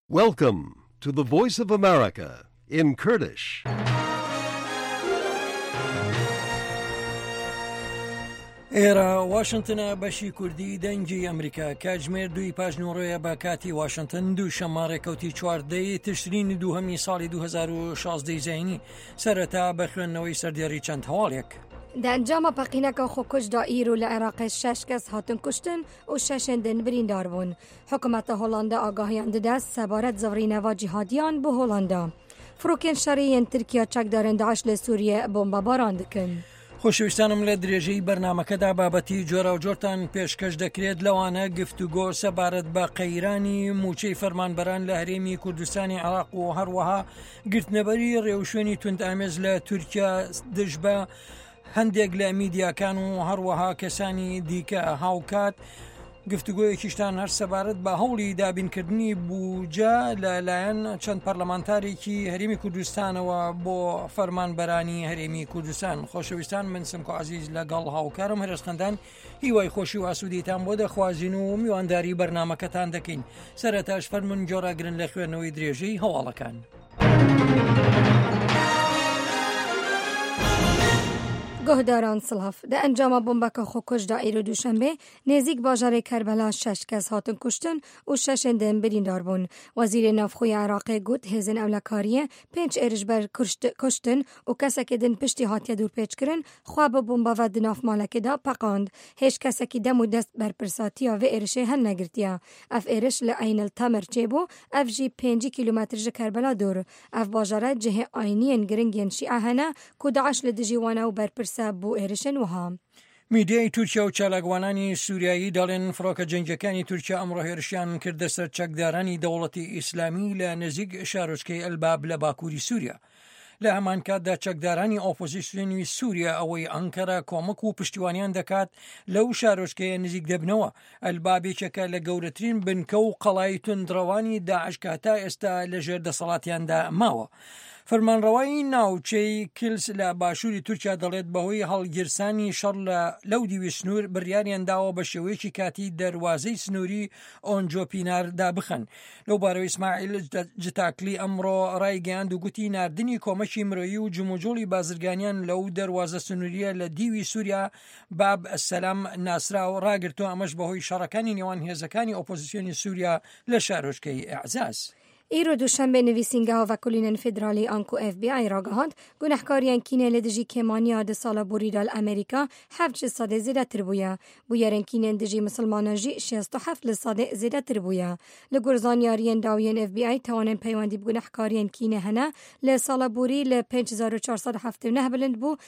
Welcome to the Voice of America in Kurdish. ئێرە واشنگتنە بەشی کوردی دەنگی ئەمریکا کاتژمێر 2 پاژنۆڕۆیە بە کاتی واشنگتن دوو شەممە ڕێکەوتی چواردەی تشرینی دووهەمی ساڵی 2016 زینی سەرەتا بە خوێندنەوەی سەردێڕی چەند هەواڵێک. دەنجامە پەقینەکە خۆکوژدا ئیر و لە عێراقی 6 کەس هاتن کوشتن و 6 دن بریندار بوون. حکوومەتە هۆڵاندا ئاگاهیان دەدا سەبارەت زەڤڕینەوە جیهادیان بۆ هۆڵاندا. فڕۆکێن شەڕیەن تورکیا چەکدارن داعش لە سووریە بۆمبەباران دەکەن. خۆشەویستانم لە درێژەی بەرنامەکەدا بابەتی جۆرە و جۆرتان پێشکەش دەکرێت لەوانە گفتوگۆ سەبارەت بە قەیرانی موچەی فەرمانبەران لە هەرێمی کوردستانی عێراق و هەروەها گرتنەبەری ڕێوشوێنی توندئامێز لە تورکیا دژ بە هەندێک لە میدیاکان و هەروەها کەسانی دیکە هاوکات گفتوگۆیەکیشتان هەر سەبارەت بە هەوڵی دابینکردنی بووجە لەلایەن چەند پەرلەمانتارێکی هەرێمی کوردستانەوە بۆ فەرمانبەرانی هەرێمی کوردستان. خۆشەویستان من سمکۆ عەزیز لەگەڵ هاوکارم هەرێسخەندان هیوای خۆشی و ئاسوودیتان بۆ دەخوازین و میوانداری بەرنامەکەتان دەکەین. سەرەتاش فەرمون جۆراگرن لە خوێندنەوەی درێژەی هەواڵەکان. گۆهداران سڵاف دە ئەنجامە بۆمبەکە خۆکوژدا ئیر و دووشەمبێ نێزیک باژارێ کەربەلا 6 کەس هاتن کوشتن و 6 دن بریندار بوون. وەزیرê ناوخۆی عێراقê got hêzên ewlekariyê 5 êrişber kuştin û kesekê din piştî hatiye dûrpêçkirin xwe bi bombave di nav malekê da peqand. Hêj kesekî dem û dest berpirsatiya vê êrişê hel negirtiye. Ev êriş li Aynil Temer çêbû, ev jî 5 kîlometr ji Kerbela dûr. Ev bajara cihê ayniyên giringên şî'a hene ku Daeş li dijî wana û berpirsa بۆ ئێرشن وها. میدیای تورکیا و چالاکوانانی سووریایی دەڵێن فڕۆکە جەنگەکانی تورکیا ئەمڕۆ هێرشیان کردە سەر چەکدارانی دەوڵەتی ئیسلامی لە نزیک شارۆچکەی ئەلباب لە باکووری سووریا. لە هەمان کاتدا چەکدارانی ئۆپۆزیسیۆنی سووریا ئەوەی ئەنکەرە کۆمەک و پشتیوانیان دەکات لەو شارۆچکەیە نزیک دەبنەوە. ئەلبابێکێکە لە گەورەترین بنکە و قەڵای توندڕەوانی داعش کە تا ئێستا لە ژێر دەسەڵاتیاندا ماوە. فەرمانڕەوایی ناوچەی کلس لە باشووری تورکیا دەڵێت بەهۆی هەڵگیرسانی شەڕ لەو دیوی سنوور بڕیاریان داوە بە شێوەیەکی کاتی دەواازەی سنووری ئۆنجۆپینار دابخەن. لەو بارەوەی ئیسماعیل جتاکلی ئەمڕۆ ڕایگەیاند و گوتی ناردنی کۆمەکی مرۆیی و جموجۆڵی بازرگانیان لەو دەواازە سنووریە لە دیوی سووریا باب ئەسەلام ناسرا و ڕاگرتووە ئەمەش بەهۆی شەڕەکانی نێوان هێزەکانی ئۆپۆزیسیۆنی سووریا لە شارۆچکەی ئەعزاز. ئیرۆ دووشەمبێ نویسینگەها ڤەکولینên فێدرالی ئەنک و FBI ڕاگەهاند گونەحکاریان کینێ لە دژی کێمانیا di sala borîra li Amerîka 7 sadê zêdetir bûye. Bûyerên kînên dijî misilmanan jî 67 sadê zêdetir bûye. Li gor zanyariyên dawiyên FBI tewanên peywendî bi gunehkariyên kînê hene lê sala borî li 5479 bilind bû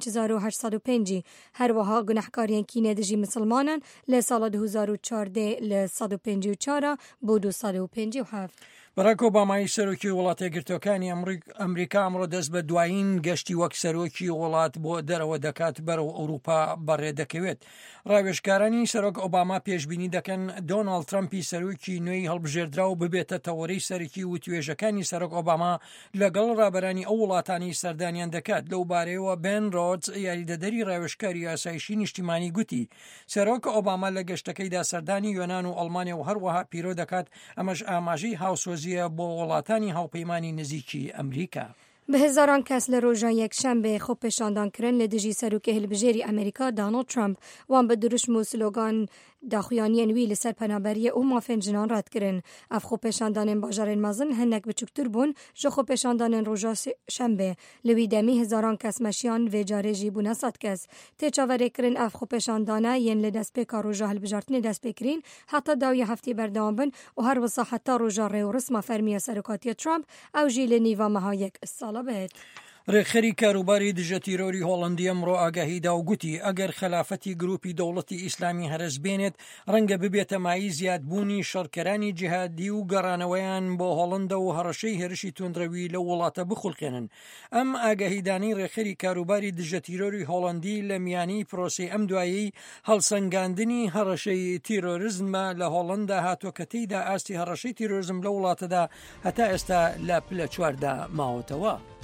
5805. Her wiha gunehkariyên kînê dijî misilmanan lê sala 2014 li 154 bû 257. بەراک ئۆبامای سەرۆکی وڵاتە یەکگرتووەکانی ئەمریکا ئەمڕۆ دەست بە دوایین گەشتی وەک سەرۆکی وڵات بۆ دەرەوە دەکات بەرەو ئەوروپا بەڕێ دەکەوێت. ڕاوێژکارانی سەرۆک ئۆباما پێشبینی دەکەن دۆناڵد ترەمپی سەرۆکی نوێی هەڵبژێردرا و ببێتە تەوەرەی سەرەکی و توێژەکانی سەرۆک ئۆباما لەگەڵ ڕابەرانی ئەو وڵاتانی سەردانیان دەکات. لەو بارەیەوە بێن ڕۆدز یاریدەدەری ڕاوێژکاری یاسایشی نیشتیمانی گوتی سەرۆک ئۆباما لە گەشتەکەیدا سەردانی یۆنان و ئەڵمانیا و هەروەها پیرۆ دەکات ئەمەش ئاماژەی هاوسۆزیە بۆ وڵاتانی هاوپەیمانی نزیکی ئەمریکا. به هزاران کەس لە ڕۆژان یەکشەمبێ خۆپێشاندانکردن لە دژی سەرۆکی هەلبژێری ئەمریکا دۆناڵد ترامپ وان بە دروشم و سلۆگان داخوایانیان وی لەسەر پەنابەریە و مافێن ژنان ڕەتکردن. ئەف خۆپێشاندانên bajarên mezin hinek biçûktir bûn ji xۆپێشاندانên roja şembê li wî demî hezaran kes meşiyan vê carê jî bûne sed kes. Tê çaverêkirin ev xۆپێşandane yên li destpêka roja hilbijartinê destpêkirîn heta dawiya heftê berdewam bin û her wisa heta roja rêwrisma fermiya serokatiya Trump ew jî li nîva meha yek sala bêt. ڕێکخەری کاروباری دژە تیرۆری هۆڵندی ئەمڕۆ ئاگاهیدا و گوتی ئەگەر خلافەتی گروپی دەوڵەتی ئیسلامی هەرس بێنێت ڕەنگە ببێتە مای زیادبوونی شەڕکەرانی جیهادی و گەڕانەوەیان بۆ هۆڵندە و هەڕەشەی هێرشی توندڕەوی لە وڵاتە بخولقێنن. ئەم ئاگاهیدانی ڕێکخەری کاروباری دژە تیرۆری هۆڵندی لە میانی پرۆسی ئەم دوایی هەڵسەنگاندنی هەڕەشەی تیرۆریزمە لە هۆڵندا هاتووە کە تێیدا ئاستی هەڕەشەی تیرۆریزم لە وڵاتەدا هەتا ئێستا لە پلە چواردا ماوەتەوە.